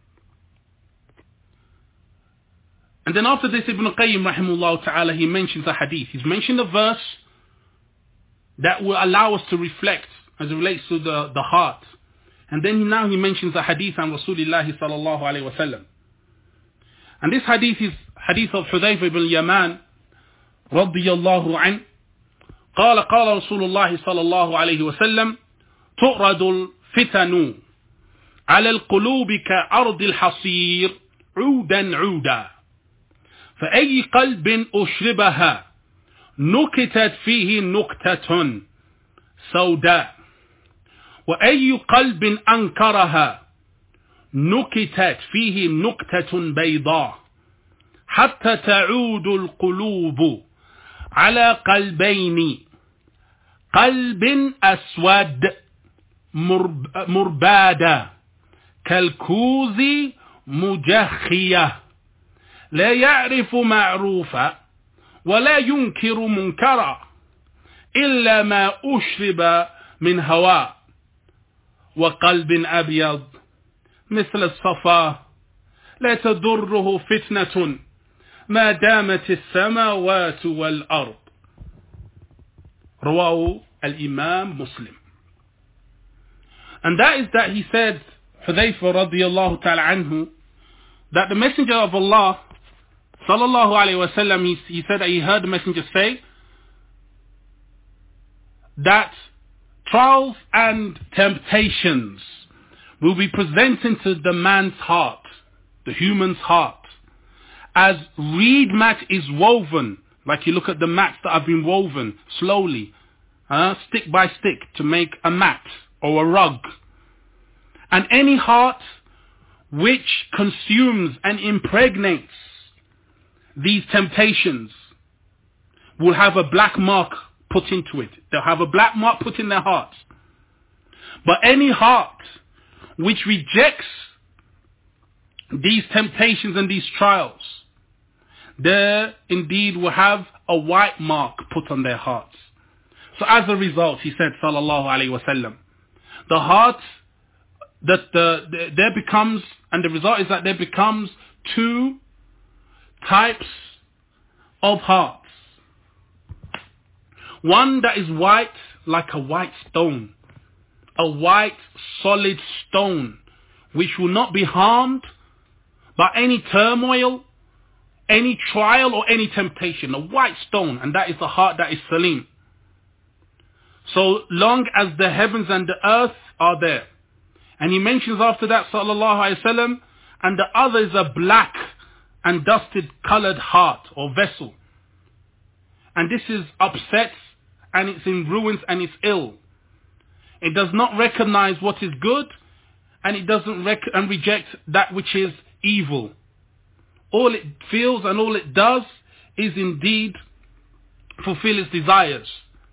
And then after this, Ibn Qayyim rahimahullah ta'ala, he mentions a hadith. He's mentioned a verse that will allow us to reflect as it relates to the, the heart. And then now he mentions a hadith on Rasulullah sallallahu alayhi wa sallam. And this hadith is hadith of Hudayfa ibn Yaman radiyallahu an. قال قال رسول الله صلى الله عليه وسلم تؤرد الفتن على القلوب كأرض الحصير عودا عودا فأي قلب أشربها نكتت فيه نكتة سوداء وأي قلب أنكرها نكتت فيه نكتة بيضاء حتى تعود القلوب على قلبين قلب أسود مربادا كالكوز مجخية لا يعرف معروفا ولا ينكر منكرا إلا ما أشرب من هواء وقلب أبيض مثل الصفا لا تضره فتنة ما دامت السماوات والأرض. رواه الإمام Muslim. And that is that he said, Hudayfa radiyallahu ta'ala anhu, that the Messenger of Allah sallallahu alayhi wa sallam, he, he said that he heard the Messenger say that trials and temptations will be presented to the man's heart, the human's heart, as reed mat is woven, like you look at the mats that have been woven slowly, uh, stick by stick, to make a mat or a rug. And any heart which consumes and impregnates these temptations will have a black mark put into it. They'll have a black mark put in their hearts. But any heart which rejects these temptations and these trials, there indeed will have a white mark put on their hearts. So as a result, he said, sallallahu alayhi wa sallam, the heart, that the, the, there becomes, and the result is that there becomes two types of hearts. One that is white like a white stone, a white solid stone, which will not be harmed by any turmoil, any trial or any temptation. A white stone, and that is the heart that is salim. So long as the heavens and the earth are there. And he mentions after that, sallallahu alayhi wa sallam, and the other is a black and dusted colored heart or vessel. And this is upset, and it's in ruins, and it's ill. It does not recognize what is good, and it doesn't rec- and reject that which is evil. All it feels and all it does is indeed fulfill its desires.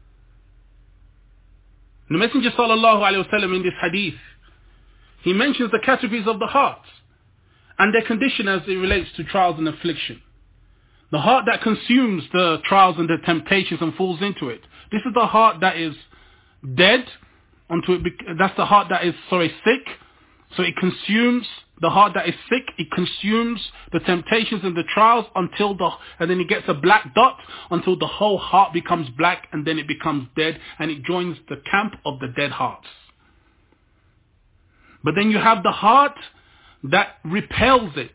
The Messenger sallallahu alayhi wa sallam in this hadith, he mentions the categories of the heart and their condition as it relates to trials and affliction. The heart that consumes the trials and the temptations and falls into it. This is the heart that is dead. Onto it, that's the heart that is, sorry, sick. So it consumes the heart that is sick. It consumes the temptations and the trials until the, and then it gets a black dot until the whole heart becomes black, and then it becomes dead, and it joins the camp of the dead hearts. But then you have the heart that repels it.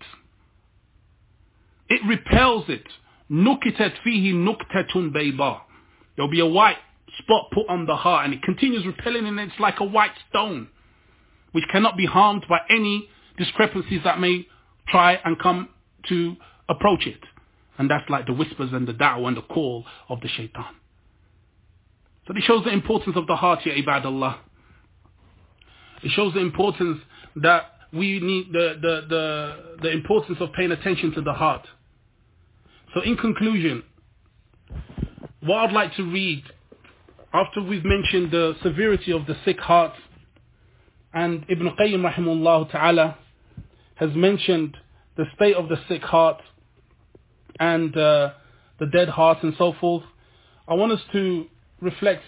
It repels it. Nukitat fihi nuktatun bayda. There'll be a white spot put on the heart, and it continues repelling, and it's like a white stone, which cannot be harmed by any discrepancies that may try and come to approach it. And that's like the whispers and the da'wah and the call of the shaitan. So this shows the importance of the heart, ya ibadallah. It shows the importance that we need, the, the, the, the importance of paying attention to the heart. So in conclusion, what I'd like to read, after we've mentioned the severity of the sick heart, and Ibn Qayyim rahimahullah ta'ala has mentioned the state of the sick heart and uh, the dead heart and so forth, I want us to reflect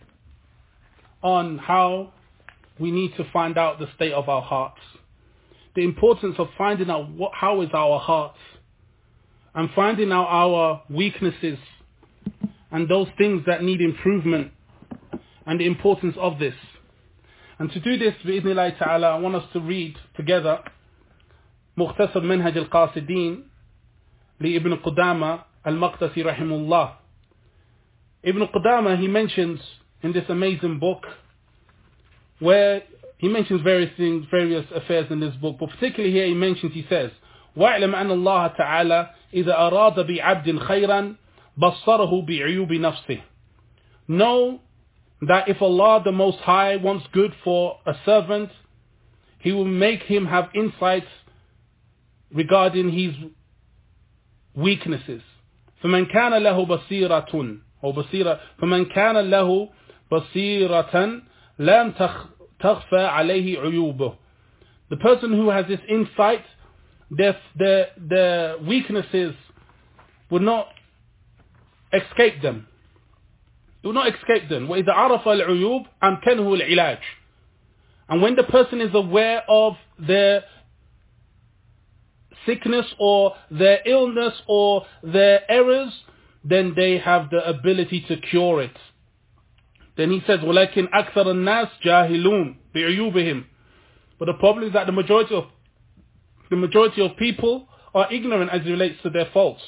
on how we need to find out the state of our hearts. The importance of finding out what, how is our heart, and finding out our weaknesses and those things that need improvement, and the importance of this. And to do this, bi'idhnillahi ta'ala, I want us to read together Mukhtasar Manhaj al-Qasideen li Ibn Qudama al-Maqdisi rahimullah. Ibn Qudama, he mentions in this amazing book, where he mentions various things, various affairs in this book, but particularly here he mentions, he says, وَاعْلَمْ أَنَّ اللَّهَ تَعَالَى إِذَا أَرَادَ بِعَبْدٍ خَيْرًا بَصَّرَهُ بِعُيُوبِ نَفْسِهِ. Know that if Allah the Most High wants good for a servant, He will make him have insights regarding his weaknesses. فَمَنْ كَانَ لَهُ بَصِيرَةٌ or بصيرة فَمَنْ كَانَ لَهُ بَصِيرَةً لَمْ تَخْفَى عَلَيْهِ عُيُوبُهُ. The person who has this insight, the, the, the weaknesses will not escape them. It will not escape them. وَإِذَا عَرَفَ الْعُيُوبِ أَمْكَنْهُ الْعِلَاجِ. And when the person is aware of their sickness or their illness or their errors, then they have the ability to cure it. Then he says, وَلَكِنْ أَكْثَرَ النَّاسِ جَاهِلُونَ بِعُيُوبِهِمْ. But the problem is that the majority of the majority of people are ignorant as it relates to their faults,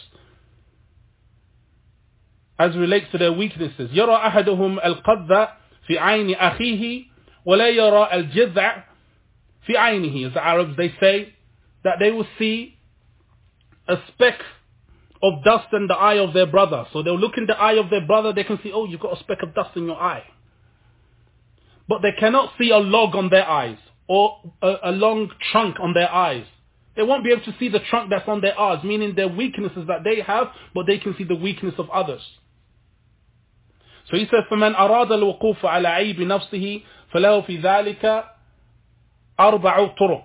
as it relates to their weaknesses. يَرَى أَحَدُهُمْ الْقَذَّ فِي عَيْنِ أَخِيهِ وَلَا يَرَى الْجِذْعَ فِي عَيْنِهِ. As the Arabs, they say that they will see a speck of dust in the eye of their brother. So they'll look in the eye of their brother, they can see, oh, you've got a speck of dust in your eye. But they cannot see a log on their eyes or a, a long trunk on their eyes. They won't be able to see the trunk that's on their eyes, meaning their weaknesses that they have, but they can see the weakness of others. So he says, فَمَنْ أَرَادَ الْوُقُوفَ عَلَى عَيْبِ نَفْسِهِ فَلَهُ فِي ذَلِكَ أَرْبَعُ طُرُقٍ.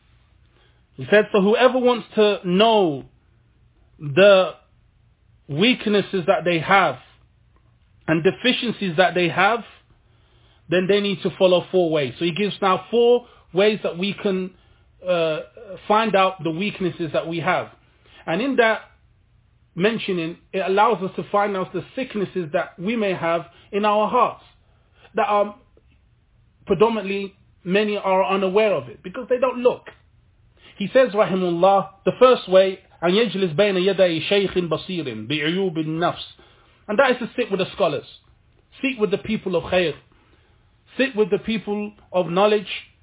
He said, so whoever wants to know the weaknesses that they have and deficiencies that they have, then they need to follow four ways. So he gives now four ways that we can uh, find out the weaknesses that we have. And in that mentioning, it allows us to find out the sicknesses that we may have in our hearts, that are predominantly, many are unaware of it because they don't look. He says, rahimullah, the first way, أن يجلس بين يدي شيخ بصير بعيوب النفس. And that is to sit with the scholars, sit with the people of khair, sit with the people of knowledge.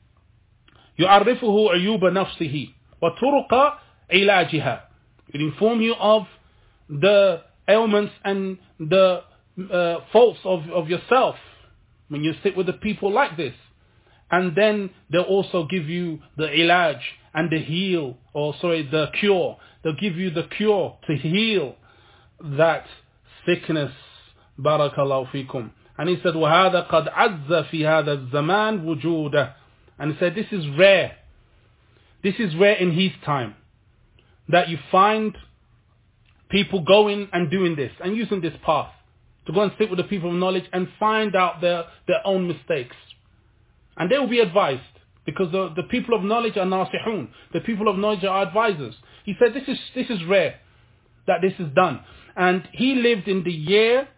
يعرفه عيوب نفسه وطرق علاجها. It inform you of the ailments and the uh, faults of, of yourself when you sit with the people like this. And then they'll also give you the ilaj and the heal, or sorry, the cure. They'll give you the cure to heal that sickness. Barakallahu fikum. And he said, وَهَذَا قَدْ عَزَّ فِي هَذَا الزَّمَانِ وُجُودَهُ. And he said, this is rare. This is rare in his time, that you find people going and doing this and using this path to go and sit with the people of knowledge and find out their, their own mistakes. And they will be advised, because the, the people of knowledge are nasihun. The people of knowledge are advisors. He said this is this is rare that this is done. And he lived in the year,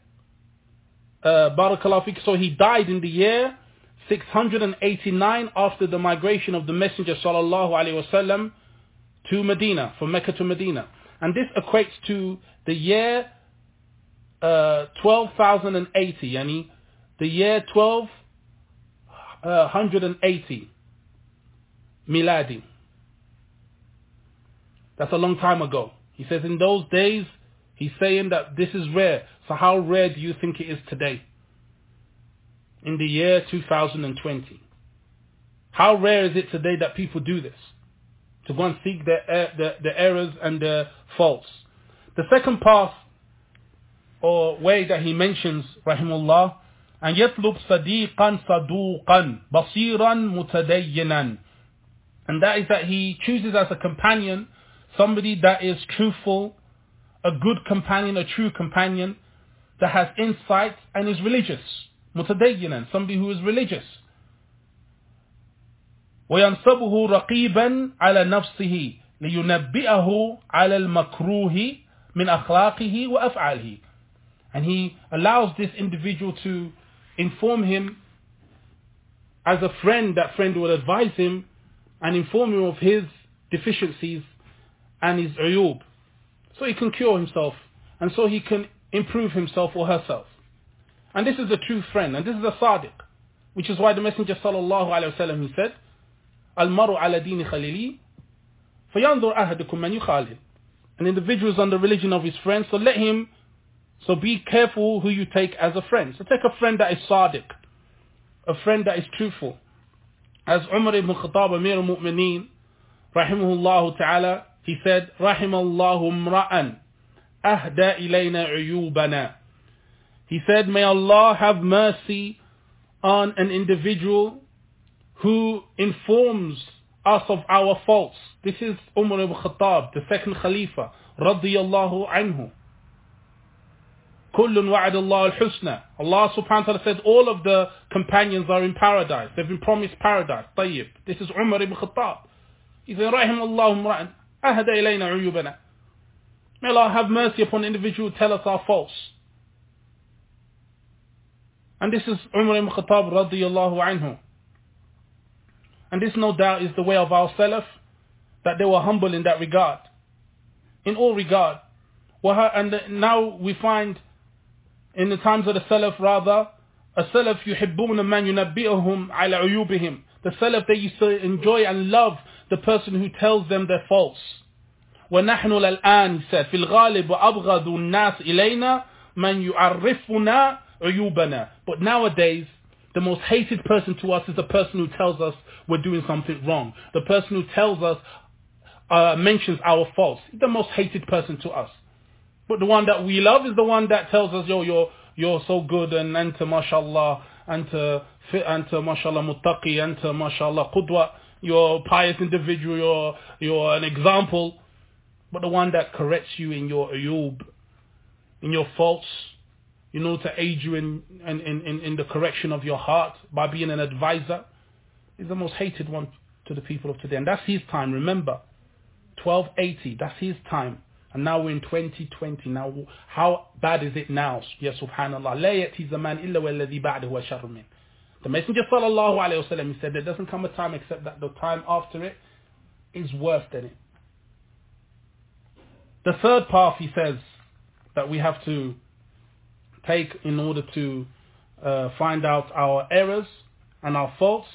uh, Barakallahu Fik, so he died in the year six hundred eighty-nine after the migration of the Messenger Sallallahu Alaihi Wasallam to Medina, from Mecca to Medina. And this equates to the year uh, twelve thousand eighty, yani the year twelve eighty miladi. That's a long time ago. He says in those days, he's saying that this is rare. So how rare do you think it is today? In the year two thousand twenty. How rare is it today that people do this? To go and seek the, the, the errors and the faults. The second path or way that he mentions, rahimullah, and يطلب صديقا صدوقا بصيرا متدينا. And that is that he chooses as a companion somebody that is truthful, a good companion, a true companion, that has insight and is religious. متدينا, somebody who is religious. وينصبه رقيبا على نفسه لينبئه على المكروه من أخلاقه وأفعاله. And he allows this individual to inform him as a friend. That friend will advise him and inform him of his deficiencies and his uyub, so he can cure himself and so he can improve himself or herself. And this is a true friend, and this is a sadiq, which is why the Messenger Sallallahu Alaihi Wasallam, he said, Al-maru ala dini khalili fayandur ahadukum man yukhalil. An individual is on the religion of his friend, so let him So be careful who you take as a friend. So take a friend that is sadiq, a friend that is truthful. As Umar ibn Khattab, Amir al-Mu'mineen, rahimahullah ta'ala, he said, Rahimallahu mra'an ahda ilayna uyubana. He said, may Allah have mercy on an individual who informs us of our faults. This is Umar ibn Khattab, the second Khalifa, radiyallahu anhu. Kullun wa'adallahu al-husna. Allah subhanahu wa ta'ala said all of the companions are in paradise. They've been promised paradise. Tayyib. This is Umar ibn Khattab. He said, Rahimallahu mra'an ahda ilayna uyubana. May Allah have mercy upon the individual who tell us our faults. And this is Umar ibn Khattab radiyallahu anhu. And this no doubt is the way of our Salaf, that they were humble in that regard. In all regard. And now we find in the times of the Salaf rather, a Salaf yuhibbuna man yunabbi'uhum ala uyubihim. The Salaf, they used to enjoy and love the person who tells them their faults. وَنَحْنُ الْآنِ, he said, فِي الْغَالِبُ أَبْغَضُ النَّاسِ إِلَيْنَا مَنْ يُعَرِّفُنَا عُيُوبَنَا. But nowadays, the most hated person to us is the person who tells us we're doing something wrong. The person who tells us, uh, mentions our faults. He's the most hated person to us. But the one that we love is the one that tells us, yo, you're, you're so good, and anta mashallah, anta, anta mashallah muttaqi, anta mashallah qudwa, you're a pious individual, you're, you're an example. But the one that corrects you in your ayub, in your faults, in order to aid you in, in, in, in the correction of your heart by being an advisor, is the most hated one to the people of today. And that's his time, remember. twelve eighty, that's his time. And now we're in twenty twenty. Now, how bad is it now? Ya subhanallah. لا يأتي زمان إلا والذي بعده وشر منه. The Messenger sallallahu alayhi wa sallam, he said, there doesn't come a time except that the time after it is worse than it. The third path, he says, that we have to take in order to uh, find out our errors and our faults,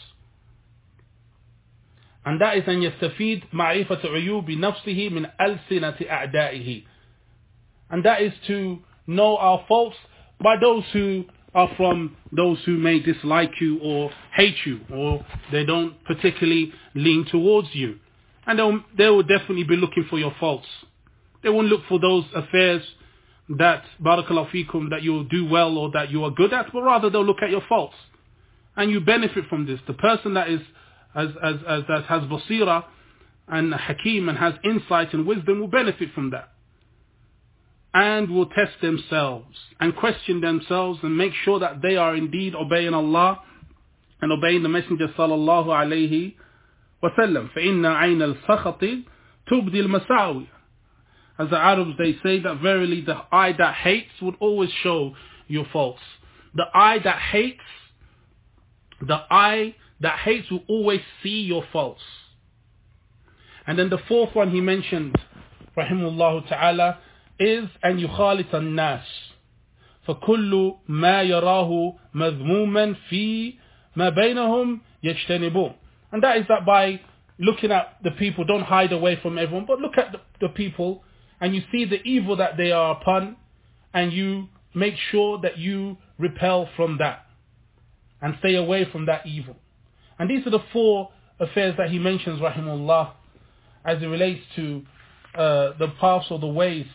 and that is أن يستفيد معرفة عيوب نفسه من ألسنة أعدائه. And that is to know our faults by those who are from those who may dislike you or hate you, or they don't particularly lean towards you. And they'll, they will definitely be looking for your faults. They won't look for those affairs that, barakallahu fikum, that you'll do well or that you are good at, but rather they'll look at your faults. And you benefit from this. The person that is as as as that has basira and hakim and has insight and wisdom will benefit from that. And will test themselves and question themselves and make sure that they are indeed obeying Allah and obeying the Messenger sallallahu alayhi wa sallam. فَإِنَّ عَيْنَ الْسَخَطِ تُبْدِي الْمَسَاوِي. As the Arabs, they say that verily the eye that hates would always show your faults. The eye that hates, the eye that hates will always see your faults. And then the fourth one he mentioned, rahimahullah ta'ala, is أن يخالط الناس فكل ما يراه مذموما في ما بينهم يجتنبون. And that is that by looking at the people, don't hide away from everyone, but look at the, the people and you see the evil that they are upon, and you make sure that you repel from that and stay away from that evil. And these are the four affairs that he mentions, rahimahullah, as it relates to uh, the paths or the ways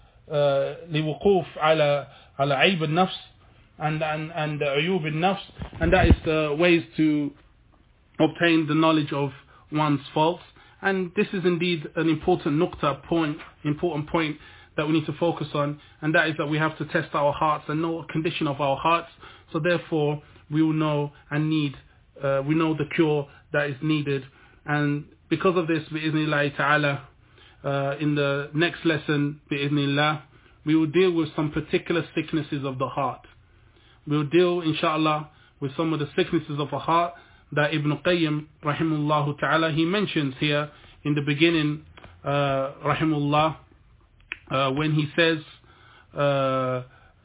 لوقوف على على عيب النفس and and and عيوب النفس, and that is the ways to obtain the knowledge of one's faults. And this is indeed an important nukta point, important point that we need to focus on, and that is that we have to test our hearts and know the condition of our hearts. So therefore, we will know and need, uh, we know the cure that is needed. And because of this, bi'iznillahi ta'ala, uh, in the next lesson, bi'idhnillah, we will deal with some particular sicknesses of the heart. We will deal, inshallah, with some of the sicknesses of the heart that Ibn Qayyim, rahimahullah ta'ala, he mentions here in the beginning, uh, rahimahullah, uh, when he says, uh,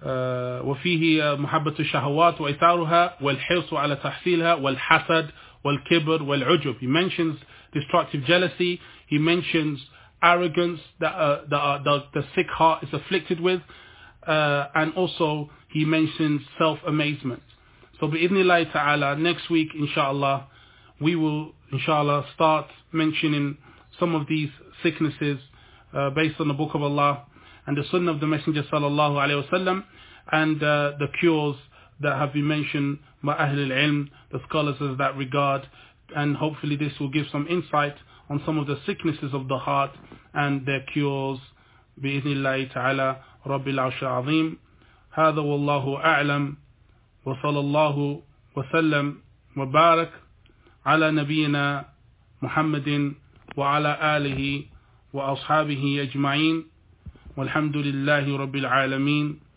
وفيه محبة الشهوات وإثارها والحرص على تحصيلها والحسد والكبر والعجب. He mentions destructive jealousy. He mentions arrogance that, uh, that uh, the, the sick heart is afflicted with, uh, and also he mentions self-amazement. So bi'idhnillahi ta'ala, next week inshallah, we will inshallah start mentioning some of these sicknesses uh, based on the Book of Allah and the Sunnah of the Messenger sallallahu alayhi wasallam, and uh, the cures that have been mentioned by Ahlul Ilm, the scholars of that regard, and hopefully this will give some insight on some of the sicknesses of the heart and their cures. بإذن الله تعالى رب العرش العظيم. هذا والله أعلم وصلى الله وسلم وبارك على نبينا محمد وعلى آله وأصحابه أجمعين والحمد لله رب العالمين.